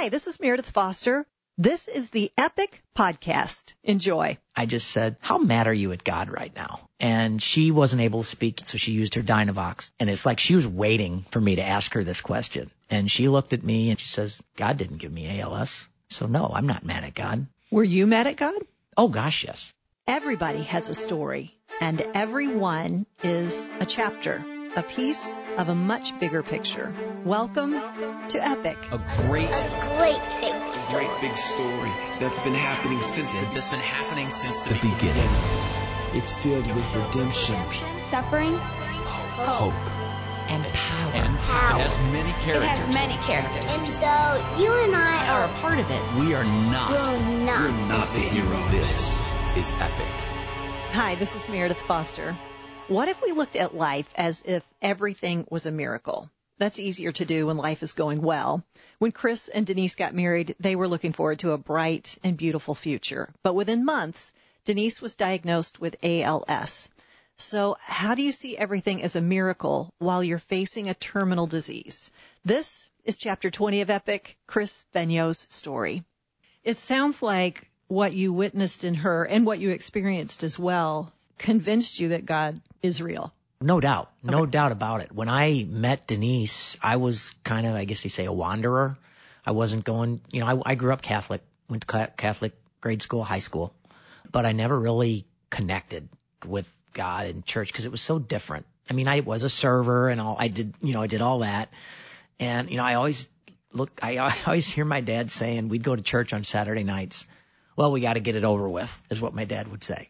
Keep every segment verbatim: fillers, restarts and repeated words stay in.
Hi, this is Meredith Foster. This is the Epic Podcast. Enjoy. I just said, how mad are you at God right now? And she wasn't able to speak, so she used her Dynavox. And it's like she was waiting for me to ask her this question. And she looked at me and she says, God didn't give me A L S. So no, I'm not mad at God. Were you mad at God? Oh, gosh, yes. Everybody has a story, and every one is a chapter, a piece of a much bigger picture. Welcome to Epic. A great, A great big story. great big story that's been happening since the, that's been happening since the, the beginning. It's filled with redemption, Suffering, hope, And power. And power. it has many It characters. has many characters. And so you and I Are are, a part of it. We are not. will not, We're not the hero. This is Epic. Hi, this is Meredith Foster. What if we looked at life as if everything was a miracle? That's easier to do when life is going well. When Chris and Denise got married, they were looking forward to a bright and beautiful future. But within months, Denise was diagnosed with A L S. So how do you see everything as a miracle while you're facing a terminal disease? This is Chapter twenty of Epic, Chris Benio's story. It sounds like what you witnessed in her and what you experienced as well convinced you that God is real. No doubt. No Okay. doubt about it. When I met Denise, I was kind of, I guess you say, a wanderer. I wasn't going, you know, I, I grew up Catholic, went to ca- Catholic grade school, high school, but I never really connected with God in church because it was so different. I mean, I was a server and all, I did, you know, I did all that. And, you know, I always look, I, I always hear my dad saying we'd go to church on Saturday nights. Well, we got to get it over with, is what my dad would say.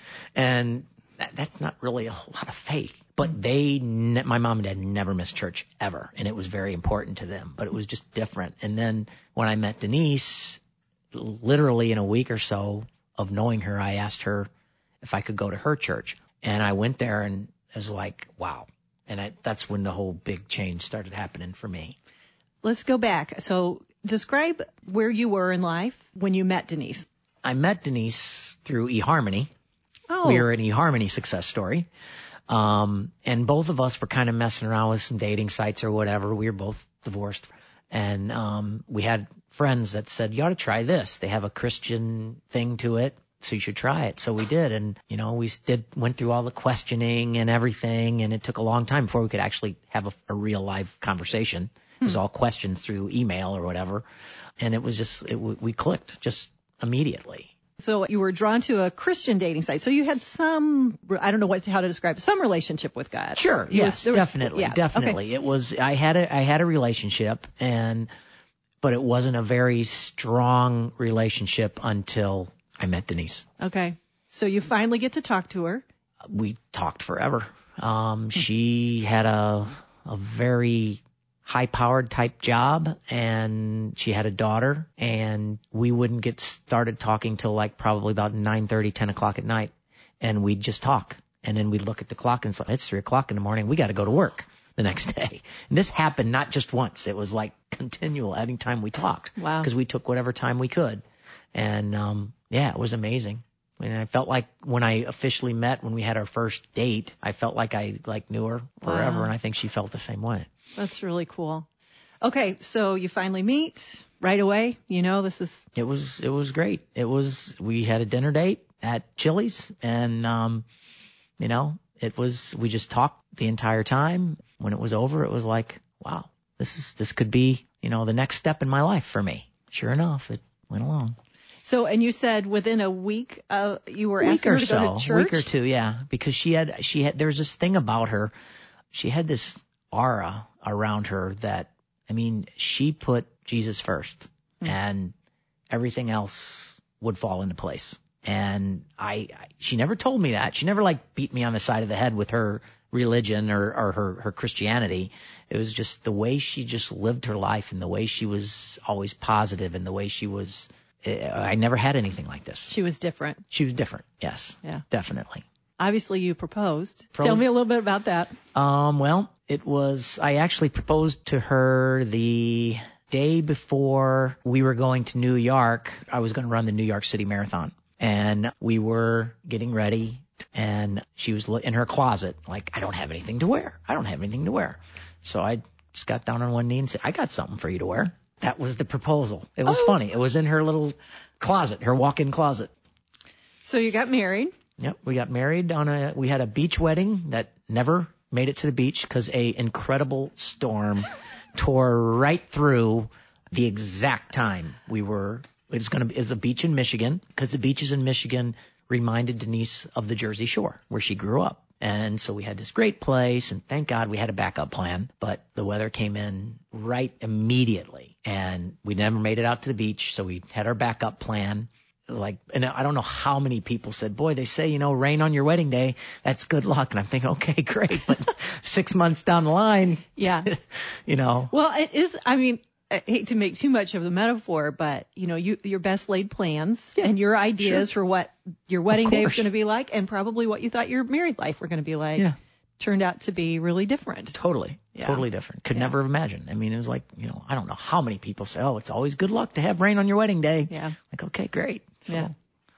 And that, that's not really a whole lot of faith. But they, ne- my mom and dad never missed church ever. And it was very important to them. But it was just different. And then when I met Denise, literally in a week or so of knowing her, I asked her if I could go to her church. And I went there and it was like, wow. And I, that's when the whole big change started happening for me. Let's go back. So describe where you were in life when you met Denise. I met Denise through eHarmony. Oh, We were an eHarmony success story. Um, and both of us were kind of messing around with some dating sites or whatever. We were both divorced. And um, we had friends that said, you ought to try this. They have a Christian thing to it, so you should try it. So we did. And, you know, we did went through all the questioning and everything. And it took a long time before we could actually have a, a real live conversation. It was all questions through email or whatever. And it was just, it, we clicked just immediately. so you were drawn to a Christian dating site. So you had some, I don't know what how to describe it, some relationship with God. Sure. It Yes, was- there was- definitely. yeah, Definitely. okay. It was, I had a, I had a relationship and, but it wasn't a very strong relationship until I met Denise. Okay. So you finally get to talk to her. We talked forever. Um, she had a, a very high-powered type job, and she had a daughter, and we wouldn't get started talking till like probably about nine thirty, ten o'clock at night, and we'd just talk. And then we'd look at the clock and say, it's three o'clock in the morning. We got to go to work the next day. And this happened not just once. It was like continual anytime we talked. Wow. Because we took whatever time we could. And, um, yeah, it was amazing. And I felt like when I officially met, when we had our first date, I felt like I like knew her forever. Wow. And I think she felt the same way. That's really cool. Okay. So you finally meet right away. You know, this is, It was, it was great. It was, we had a dinner date at Chili's and, um, you know, it was, we just talked the entire time. When it was over, it was like, wow, this is, this could be, you know, the next step in my life for me. Sure enough, it went along. so, and you said within a week, uh, you were week asking or her to so, go to church? week or two, yeah, because she had, she had, there's this thing about her. She had this aura around her that, I mean, she put Jesus first and everything else would fall into place. And I, I, she never told me that. She never like beat me on the side of the head with her religion or, or her, her Christianity. It was just the way she just lived her life and the way she was always positive and the way she was, I never had anything like this. She was different. She was different. Yes. Yeah. Definitely. Obviously you proposed. Pro- Tell me a little bit about that. Um, well, it was, I actually proposed to her the day before we were going to New York. I was going to run the New York City Marathon and we were getting ready and she was in her closet like, I don't have anything to wear. I don't have anything to wear. So I just got down on one knee and said, I got something for you to wear. That was the proposal. It was Oh. funny. It was in her little closet, her walk-in closet. So you got married. Yep, we got married on a, we had a beach wedding that never made it to the beach because a incredible storm tore right through the exact time we were, it was going to be, it's a beach in Michigan because the beaches in Michigan reminded Denise of the Jersey Shore where she grew up. And so we had this great place, and thank God we had a backup plan, but the weather came in right immediately, and we never made it out to the beach, so we had our backup plan. Like, and I don't know how many people said, boy, they say, you know, rain on your wedding day, that's good luck. And I'm thinking, okay, great, but six months down the line, Yeah. you know. Well, it is, I mean, I hate to make too much of the metaphor, but, you know, you, your best laid plans Yeah, and your ideas sure. for what your wedding day was course. going to be like and probably what you thought your married life were going to be like Yeah. turned out to be really different. Totally, Yeah. totally different. Could Yeah. never have imagined. I mean, it was like, you know, I don't know how many people say, oh, it's always good luck to have rain on your wedding day. Yeah. Like, okay, great. So, Yeah.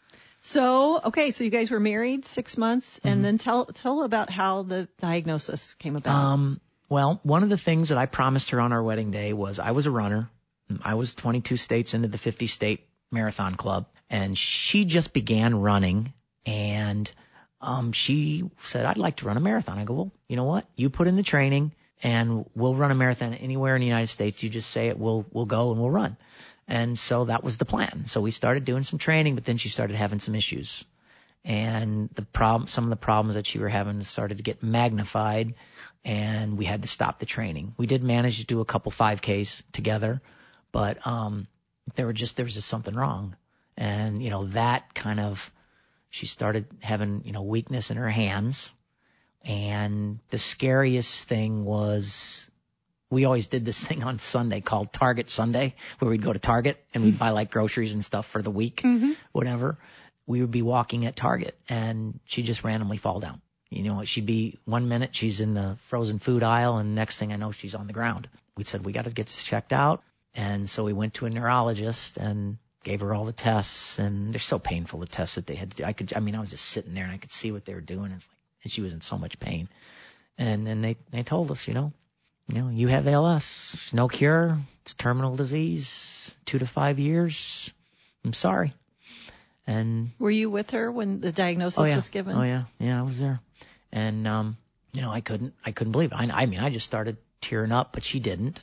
So, okay, so you guys were married six months and Mm-hmm. then tell, tell about how the diagnosis came about. Um, well, one of the things that I promised her on our wedding day was I was a runner. I was twenty-two states into the fifty state marathon club, and she just began running, and um, she said, I'd like to run a marathon. I go, well, you know what? You put in the training and we'll run a marathon anywhere in the United States. You just say it, we'll, we'll go and we'll run. And so that was the plan. So we started doing some training, but then she started having some issues. And the problem, some of the problems that she were having started to get magnified, and we had to stop the training. We did manage to do a couple five Ks together, but um there were just there was just something wrong. And, you know, that kind of, she started having, you know, weakness in her hands. And the scariest thing was, we always did this thing on Sunday called Target Sunday, where we'd go to Target and we'd buy like groceries and stuff for the week, Mm-hmm. whatever. We would be walking at Target and she'd just randomly fall down. You know, she'd be one minute she's in the frozen food aisle and next thing I know she's on the ground. We said, we got to get this checked out. And so we went to a neurologist and gave her all the tests, and they're so painful, the tests that they had to do. I could, I mean, I was just sitting there and I could see what they were doing. It's like, and she was in so much pain. And then they, they told us, you know, you know, you have A L S, no cure. It's terminal disease, two to five years. I'm sorry. And Were you with her when the diagnosis oh yeah, was given? oh yeah, yeah, I was there. And um, you know, I couldn't, I couldn't believe it. I, I mean, I just started tearing up, but she didn't.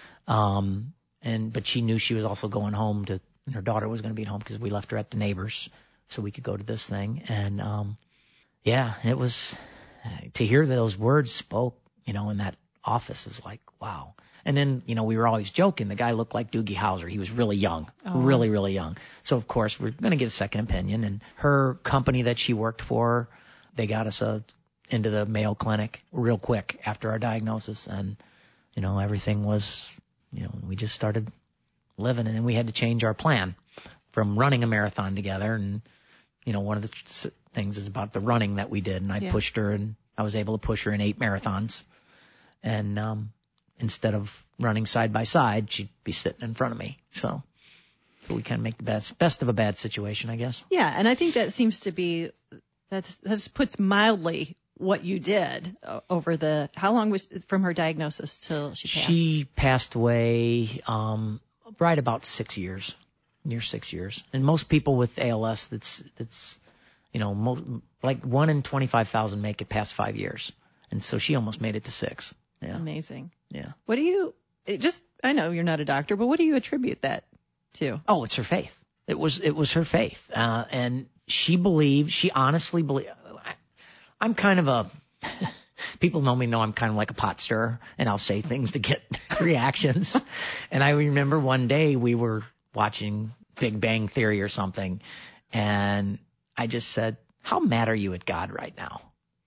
Um, and but she knew she was also going home to. And her daughter was going to be at home because we left her at the neighbors so we could go to this thing. And, um, yeah, it was, to hear those words spoke, you know, in that office was like, wow. And then, you know, we were always joking. The guy looked like Doogie Howser. He was really young, Oh. really, really young. So, of course, we're going to get a second opinion. And her company that she worked for, they got us a, into the Mayo Clinic real quick after our diagnosis. And, you know, everything was, you know, we just started living, and then we had to change our plan from running a marathon together. And, you know, one of the things is about the running that we did, and I Yeah. pushed her, and I was able to push her in eight marathons. And um instead of running side by side, she'd be sitting in front of me. So, so we kind of make the best best of a bad situation, I guess. Yeah, and I think that seems to be, that's, that puts mildly what you did uh, over the, how long was from her diagnosis till she passed? She passed away um right about six years, near six years. And most people with A L S, that's, that's, you know, mo- like one in twenty-five thousand make it past five years. And so she almost made it to six. Yeah. Amazing. Yeah. What do you, it just, I know you're not a doctor, but what do you attribute that to? Oh, it's her faith. It was, it was her faith. Uh, and she believed, she honestly believed, I, I'm kind of a, people know me know I'm kind of like a pot stirrer, and I'll say things to get reactions. And I remember one day we were watching Big Bang Theory or something, and I just said, how mad are you at God right now?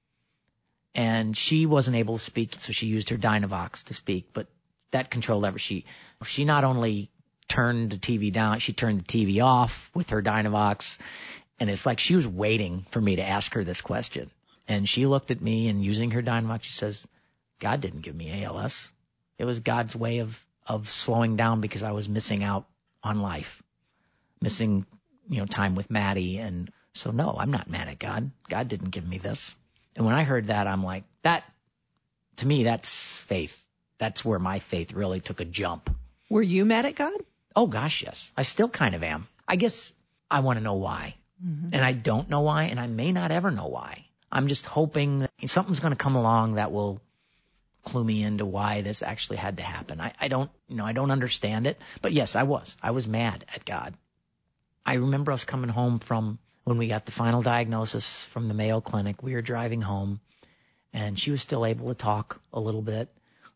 And she wasn't able to speak, so she used her Dynavox to speak, but that controlled every, she, she not only turned the T V down, she turned the T V off with her Dynavox, and it's like she was waiting for me to ask her this question. And she looked at me, and using her Dynavox, she says, God didn't give me A L S. It was God's way of, of slowing down because I was missing out on life, missing, you know, time with Maddie. And so, no, I'm not mad at God. God didn't give me this. And when I heard that, I'm like, that, to me, that's faith. That's where my faith really took a jump. Were you mad at God? Oh, gosh, yes. I still kind of am. I guess I want to know why. Mm-hmm. And I don't know why, and I may not ever know why. I'm just hoping that something's going to come along that will clue me into why this actually had to happen. I, I don't, you know, I don't understand it. But yes, I was. I was mad at God. I remember us coming home from when we got the final diagnosis from the Mayo Clinic. We were driving home, and she was still able to talk a little bit.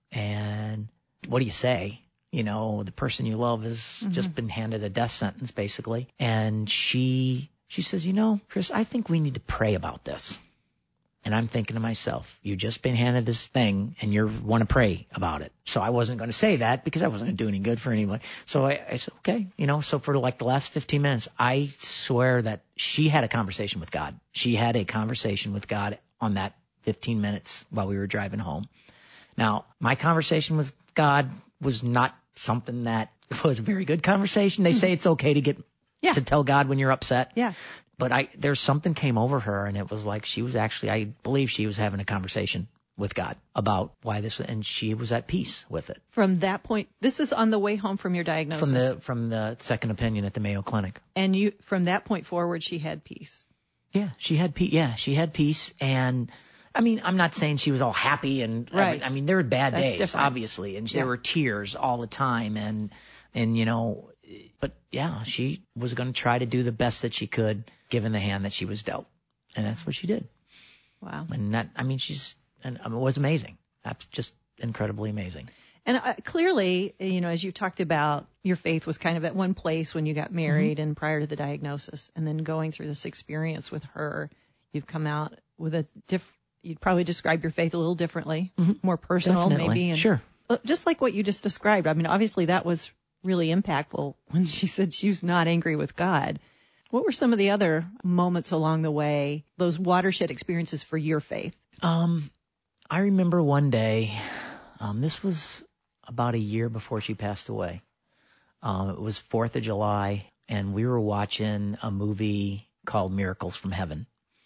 And what do you say? You know, the person you love has mm-hmm. just been handed a death sentence, basically. And she she says, you know, Chris, I think we need to pray about this. And I'm thinking to myself, you've just been handed this thing and you want to pray about it. So I wasn't going to say that because I wasn't going to do any good for anyone. So I, I said, okay, you know, so for like the last fifteen minutes, I swear that she had a conversation with God. She had a conversation with God on that fifteen minutes while we were driving home. Now, my conversation with God was not something that was a very good conversation. They say it's okay to get yeah. to tell God when you're upset. Yeah. But I, there's something came over her, and it was like she was actually, I believe she was having a conversation with God about why this, and she was at peace with it. From that point, this is on the way home from your diagnosis. From the from the second opinion at the Mayo Clinic. And you, from that point forward, she had peace. Yeah, she had peace. Yeah, she had peace, and I mean, I'm not saying she was all happy, and right. I mean, there were bad That's days, different. obviously, and yeah. there were tears all the time, and and you know. But, yeah, she was going to try to do the best that she could given the hand that she was dealt. And that's what she did. Wow. And that, I mean, she's, and it was amazing. That's just incredibly amazing. And uh, clearly, you know, as you talked about, your faith was kind of at one place when you got married mm-hmm. and prior to the diagnosis. And then going through this experience with her, you've come out with a diff, you'd probably describe your faith a little differently, mm-hmm. more personal Definitely. maybe. And sure. Just like what you just described. I mean, obviously that was really impactful when she said she was not angry with God. What were some of the other moments along the way, those watershed experiences for your faith? Um, I remember one day, um, this was about a year before she passed away. Um, it was fourth of July, and we were watching a movie called Miracles from Heaven.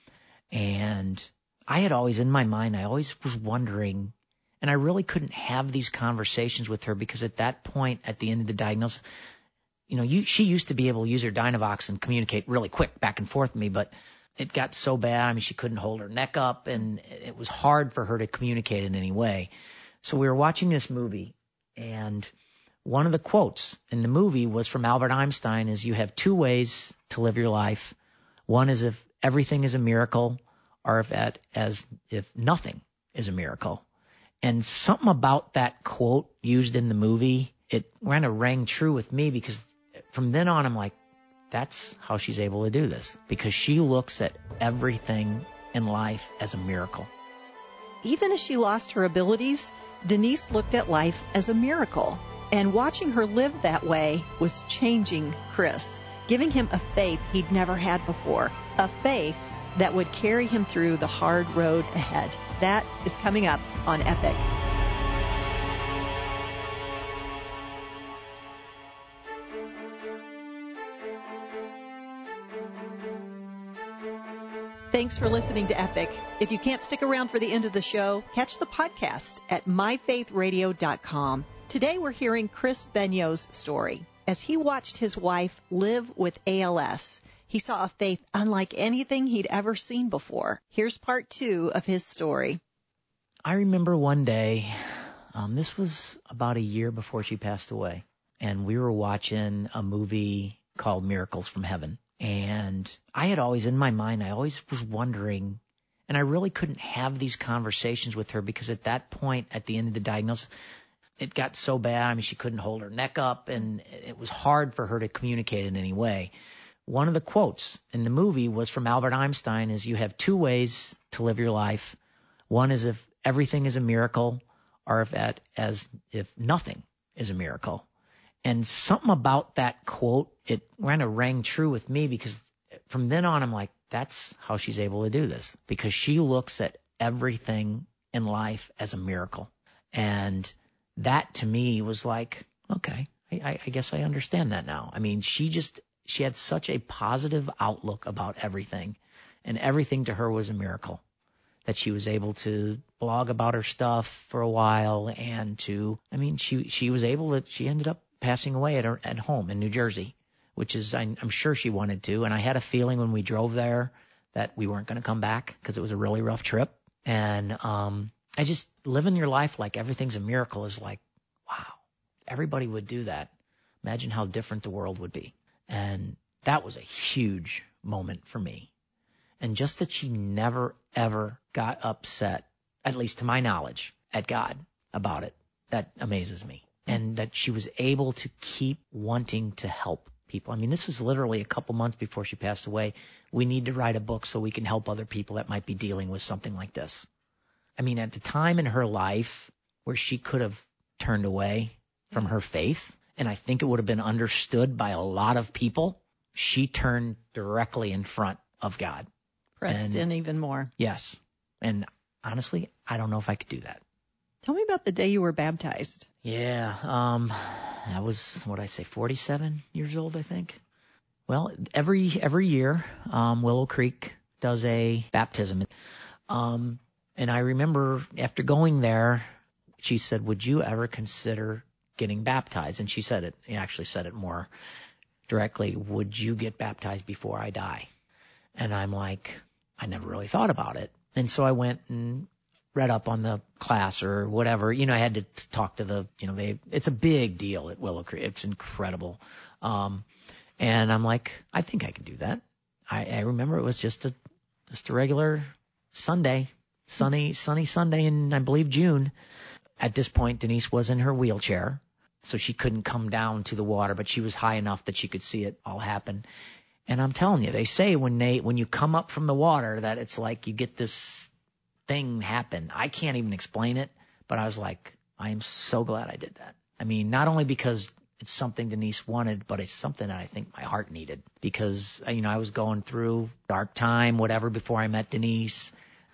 And I had always, in my mind, I always was wondering, and I really couldn't have these conversations with her because at that point, at the end of the diagnosis, you know, you, she used to be able to use her Dynavox and communicate really quick back and forth with me, but it got so bad. I mean, she couldn't hold her neck up, and it was hard for her to communicate in any way. So we were watching this movie, and one of the quotes in the movie was from Albert Einstein is, you have two ways to live your life. One is if everything is a miracle, or if at, as if nothing is a miracle. And something about that quote used in the movie, it kind of rang true with me because from then on, I'm like, that's how she's able to do this, because she looks at everything in life as a miracle. Even as she lost her abilities, Denise looked at life as a miracle. And watching her live that way was changing Chris, giving him a faith he'd never had before, a faith that would carry him through the hard road ahead. That is coming up on Epic. Thanks for listening to Epic. If you can't stick around for the end of the show, catch the podcast at my faith radio dot com. Today we're hearing Chris Benio's story. As he watched his wife live with A L S, he saw a faith unlike anything he'd ever seen before. Here's part two of his story. I remember one day, um, this was about a year before she passed away, and we were watching a movie called Miracles from Heaven. And I had always, in my mind, I always was wondering, and I really couldn't have these conversations with her because at that point, at the end of the diagnosis, it got so bad. I mean, she couldn't hold her neck up, and it was hard for her to communicate in any way. One of the quotes in the movie was from Albert Einstein is, you have two ways to live your life. One is if everything is a miracle, or if at, as if nothing is a miracle. And something about that quote, it kind of rang true with me because from then on, I'm like, that's how she's able to do this, because she looks at everything in life as a miracle. And that to me was like, okay, I, I guess I understand that now. I mean, she just, she had such a positive outlook about everything, and everything to her was a miracle, that she was able to blog about her stuff for a while and to, I mean, she, she was able to, she ended up passing away at her, at home in New Jersey, which is, I, I'm sure she wanted to. And I had a feeling when we drove there that we weren't going to come back because it was a really rough trip. And, um, I just living your life like everything's a miracle is like, wow, if everybody would do that. Imagine how different the world would be. And that was a huge moment for me. And just that she never, ever got upset, at least to my knowledge, at God about it, that amazes me. And that she was able to keep wanting to help people. I mean, this was literally a couple months before she passed away. We need to write a book so we can help other people that might be dealing with something like this. I mean, at the time in her life where she could have turned away from her faith, and I think it would have been understood by a lot of people, she turned directly in front of God. Pressed And- in even more. Yes. And honestly, I don't know if I could do that. Tell me about the day you were baptized. Yeah, um, I was, what did I say, forty-seven years old, I think. Well, every every year, um, Willow Creek does a baptism. Um, and I remember after going there, she said, would you ever consider getting baptized? And she said it, he actually said it more directly, would you get baptized before I die? And I'm like, I never really thought about it. And so I went and read up on the class or whatever. You know, I had to t- talk to the, you know, they, it's a big deal at Willow Creek. It's incredible. Um, and I'm like, I think I can do that. I, I remember it was just a, just a regular Sunday, sunny, sunny Sunday in, I believe, June. At this point, Denise was in her wheelchair, so she couldn't come down to the water, but she was high enough that she could see it all happen. And I'm telling you, they say when they, when you come up from the water that it's like you get this thing happen. I can't even explain it, but I was like, I am so glad I did that. I mean, not only because it's something Denise wanted, but it's something that I think my heart needed because, you know, I was going through dark time, whatever, before I met Denise.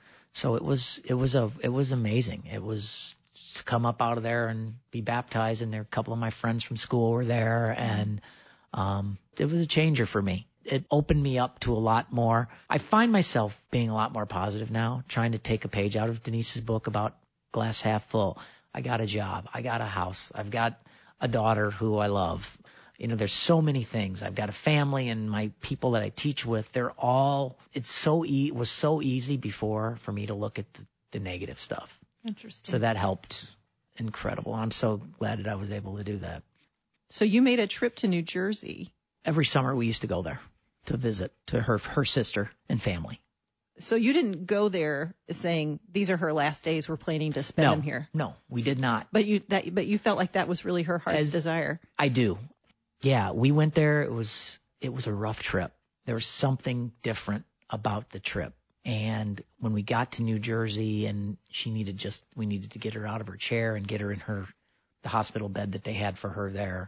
So it was, it was a, it was amazing. It was to come up out of there and be baptized, and there, a couple of my friends from school were there, and, um, it was a changer for me. It opened me up to a lot more. I find myself being a lot more positive now, trying to take a page out of Denise's book about glass half full. I got a job. I got a house. I've got a daughter who I love. You know, there's so many things. I've got a family, and my people that I teach with, they're all, it's so, e- it was so easy before for me to look at the, the negative stuff. Interesting. So that helped incredible. I'm so glad that I was able to do that. So you made a trip to New Jersey. Every summer we used to go there to visit to her, her sister and family. So you didn't go there saying these are her last days, we're planning to spend No, them here. no, we did not. But you that but you felt like that was really her heart's As- desire. I do. Yeah, we went there. It was, it was a rough trip. There was something different about the trip. And when we got to New Jersey and she needed just, we needed to get her out of her chair and get her in her, the hospital bed that they had for her there.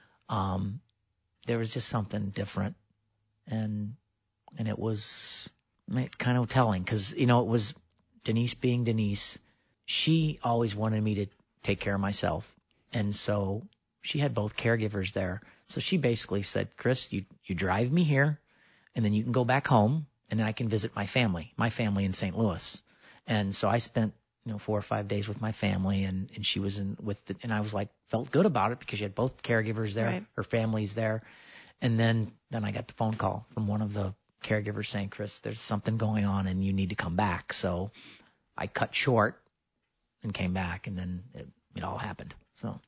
Um, there was just something different. And, and it was kind of telling because, you know, it was Denise being Denise. She always wanted me to take care of myself. And so she had both caregivers there. So she basically said, Chris, you, you drive me here and then you can go back home and then I can visit my family, my family in Saint Louis. And so I spent, you know, four or five days with my family, and, and she was in with the, and I was like, felt good about it because she had both caregivers there, Right. her family's there. And then, then I got the phone call from one of the caregivers saying, Chris, there's something going on and you need to come back. So I cut short and came back, and then it, it all happened. So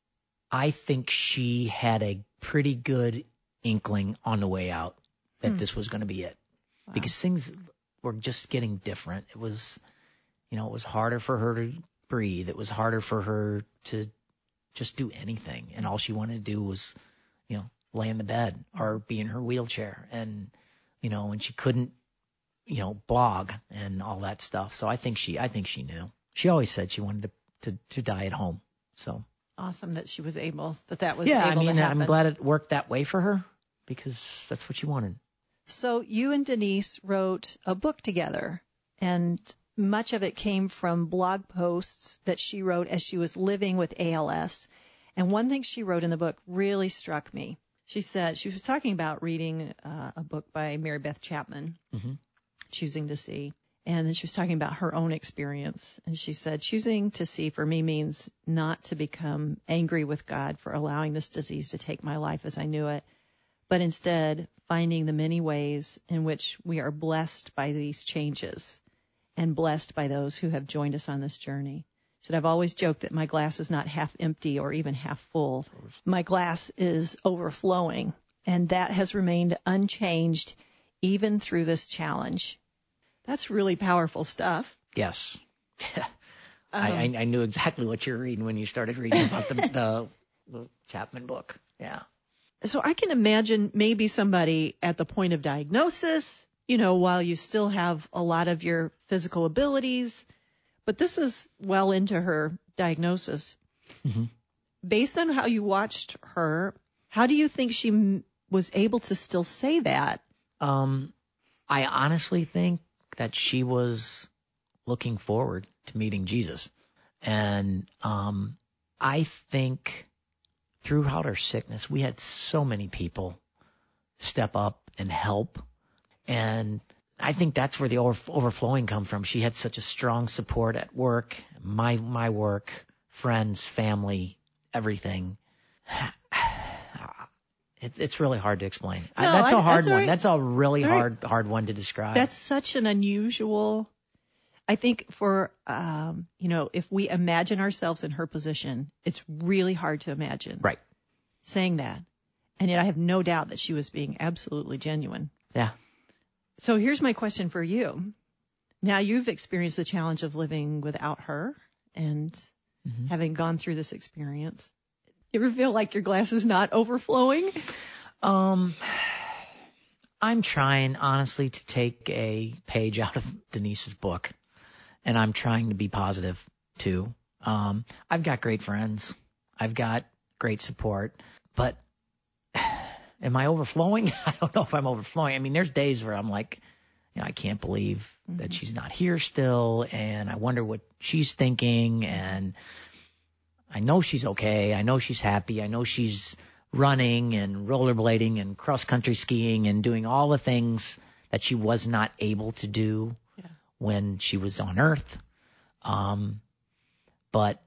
I think she had a pretty good inkling on the way out that Hmm. this was going to be it. Wow. Because things were just getting different. It was, you know, it was harder for her to breathe. It was harder for her to just do anything. And all she wanted to do was, you know, lay in the bed or be in her wheelchair. And, you know, and she couldn't, you know, blog and all that stuff. So I think she, I think she knew. She always said she wanted to, to, to die at home. So Awesome that she was able, that that was yeah, able I mean, to happen. I'm glad it worked that way for her because that's what she wanted. So you and Denise wrote a book together, and much of it came from blog posts that she wrote as she was living with A L S. And one thing she wrote in the book really struck me. She said, she was talking about reading uh, a book by Mary Beth Chapman, Mm-hmm. Choosing to See. And then she was talking about her own experience. And she said, choosing to see for me means not to become angry with God for allowing this disease to take my life as I knew it, but instead finding the many ways in which we are blessed by these changes and blessed by those who have joined us on this journey. She said, I've always joked that my glass is not half empty or even half full. My glass is overflowing, and that has remained unchanged even through this challenge. That's really powerful stuff. Yes. Um, I, I, I knew exactly what you were reading when you started reading about the, the, the Chapman book. Yeah. So I can imagine maybe somebody at the point of diagnosis, you know, while you still have a lot of your physical abilities, but this is well into her diagnosis. Mm-hmm. Based on how you watched her, how do you think she m- was able to still say that? Um, I honestly think that she was looking forward to meeting Jesus. And um, I think throughout her sickness, we had so many people step up and help. And I think that's where the over- overflowing come from. She had such a strong support at work, my my work, friends, family, everything. It's it's really hard to explain. No, I, that's I- a hard that's all one. right. That's a really That's all hard hard one to describe. That's such an unusual, I think for, um, you know, if we imagine ourselves in her position, it's really hard to imagine right. saying that. And yet I have no doubt that she was being absolutely genuine. Yeah. So here's my question for you. Now you've experienced the challenge of living without her and Mm-hmm. having gone through this experience. You ever feel like your glass is not overflowing? Um, I'm trying honestly to take a page out of Denise's book, and I'm trying to be positive too. Um, I've got great friends. I've got great support, but am I overflowing? I don't know if I'm overflowing. I mean, there's days where I'm like, you know, I can't believe mm-hmm. that she's not here still, and I wonder what she's thinking, and I know she's okay. I know she's happy. I know she's running and rollerblading and cross-country skiing and doing all the things that she was not able to do yeah. when she was on Earth. Um, but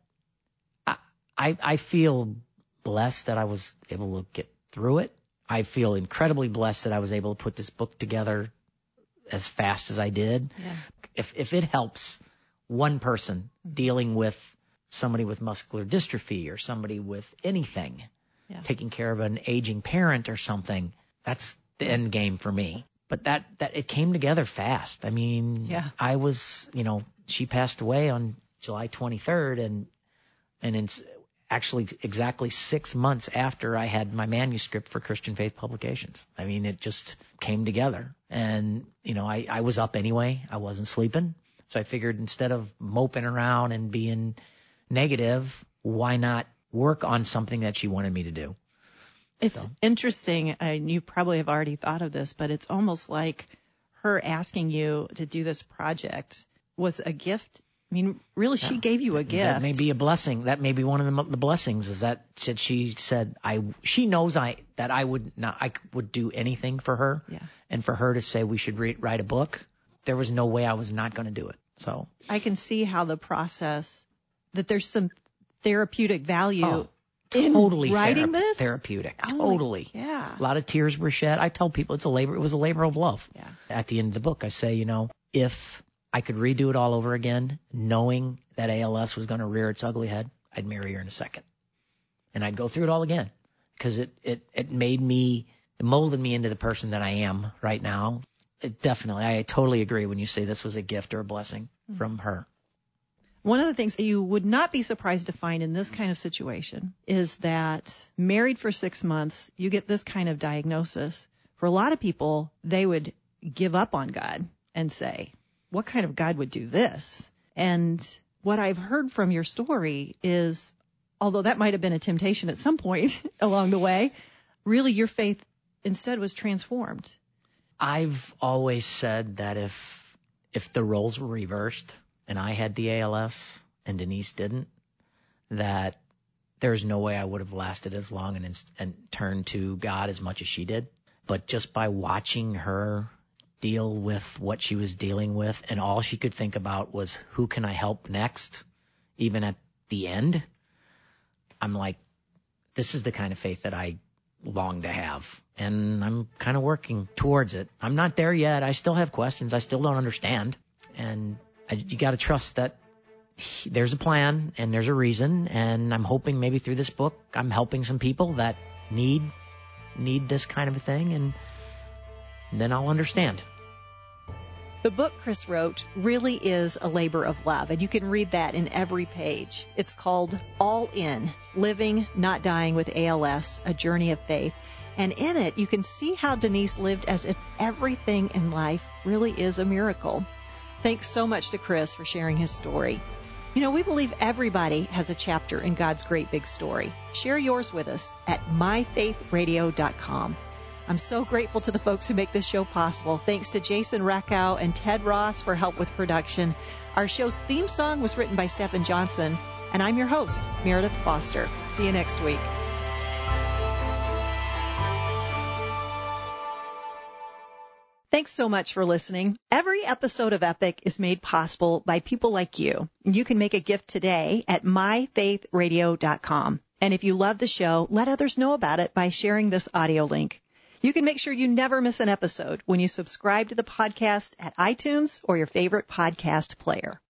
I, I, I feel blessed that I was able to get through it. I feel incredibly blessed that I was able to put this book together as fast as I did. Yeah. If if it helps one person mm-hmm. dealing with somebody with muscular dystrophy or somebody with anything, yeah. taking care of an aging parent or something, that's the end game for me. But that, that it came together fast. I mean, yeah. I was, you know, she passed away on July twenty-third, and and it's actually exactly six months after I had my manuscript for Christian Faith Publications. I mean, it just came together. And, you know, I, I was up anyway. I wasn't sleeping. So I figured instead of moping around and being negative, why not work on something that she wanted me to do? It's so. interesting, and you probably have already thought of this, but it's almost like her asking you to do this project was a gift. I mean, really, she yeah. gave you a gift. That may be a blessing. That may be one of the, the blessings is that she said, I, she knows I, that I would not, I would do anything for her. Yeah. And for her to say we should re- write a book, there was no way I was not going to do it. So I can see how the process, that there's some therapeutic value oh, in totally writing thera- this. Therapeutic. Oh, totally. Yeah. A lot of tears were shed. I tell people it's a labor, it was a labor of love. Yeah. At the end of the book, I say, you know, if I could redo it all over again, knowing that A L S was going to rear its ugly head, I'd marry her in a second. And I'd go through it all again because it, it, it made me, it molded me into the person that I am right now. It definitely, I totally agree when you say this was a gift or a blessing mm-hmm. from her. One of the things that you would not be surprised to find in this kind of situation is that married for six months, you get this kind of diagnosis. For a lot of people, they would give up on God and say, what kind of God would do this? And what I've heard from your story is, although that might have been a temptation at some point along the way, really your faith instead was transformed. I've always said that if if the roles were reversed and I had the A L S and Denise didn't, that there's no way I would have lasted as long and and turned to God as much as she did. But just by watching her deal with what she was dealing with, and all she could think about was, who can I help next, even at the end, I'm like, this is the kind of faith that I long to have. And I'm kind of working towards it. I'm not there yet. I still have questions. I still don't understand. And I, you got to trust that he, there's a plan and there's a reason. And I'm hoping maybe through this book, I'm helping some people that need, need this kind of a thing. And then I'll understand. The book Chris wrote really is a labor of love, and you can read that in every page. It's called All In, Living, Not Dying with A L S, A Journey of Faith. And in it, you can see how Denise lived as if everything in life really is a miracle. Thanks so much to Chris for sharing his story. You know, we believe everybody has a chapter in God's great big story. Share yours with us at my faith radio dot com. I'm so grateful to the folks who make this show possible. Thanks to Jason Rakow and Ted Ross for help with production. Our show's theme song was written by Stephen Johnson, and I'm your host, Meredith Foster. See you next week. Thanks so much for listening. Every episode of Epic is made possible by people like you. You can make a gift today at my faith radio dot com. And if you love the show, let others know about it by sharing this audio link. You can make sure you never miss an episode when you subscribe to the podcast at iTunes or your favorite podcast player.